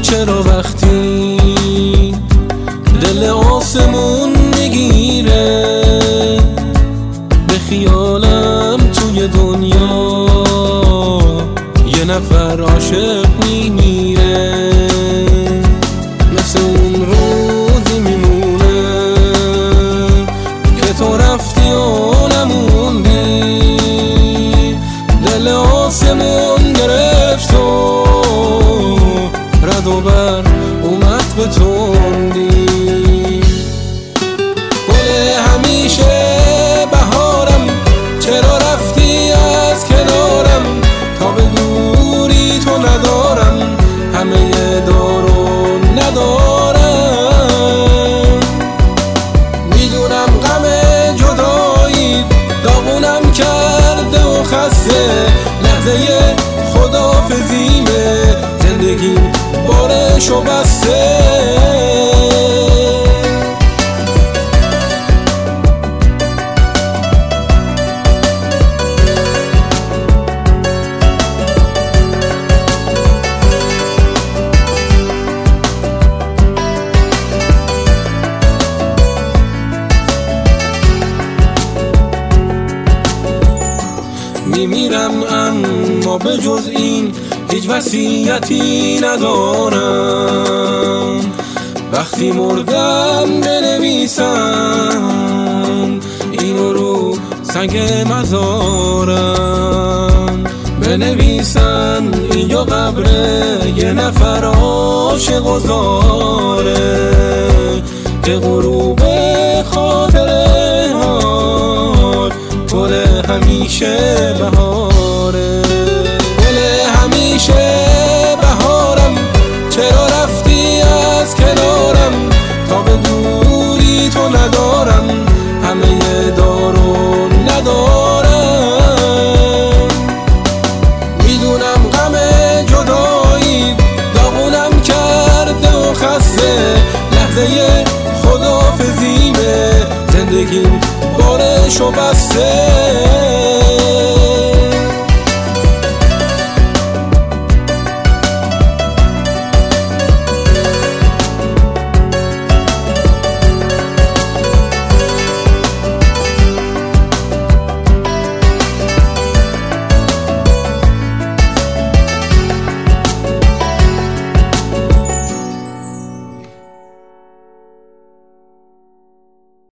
چرا وقتی دل آسمون میگیره به خیالم توی دنیا یه نفر عاشق میمیره، مثل اون روزی میمونه که تو رفتی و نموندی، دل آسمون گرفت و رد و بر اومد به تندی. گل همیشه بهارم چرا رفتی از کنارم، تا به دوری تو ندارم همه دارو ندارم. میدونم غم جدایی داغونم کرده و خسته، لحظه خداحافظیمه زندگیم بارشو بسته. میمیرم اما به جز این هیچ وصیتی ندارم، وقتی مردم بنویسم اینو رو سنگ مزارم، بنویسن اینجا قبر یه نفر عاشق و زاره که غروب خاطره ها گل همیشه بهاره. گل همیشه بهارم چرا رفتی از کنارم، تا به دوری تو ندارم همه دارو ندارم. میدونم غم جدایی داغونم کرده و خسته، لحظه خداحافظیمه زندگیم بارشو بسته.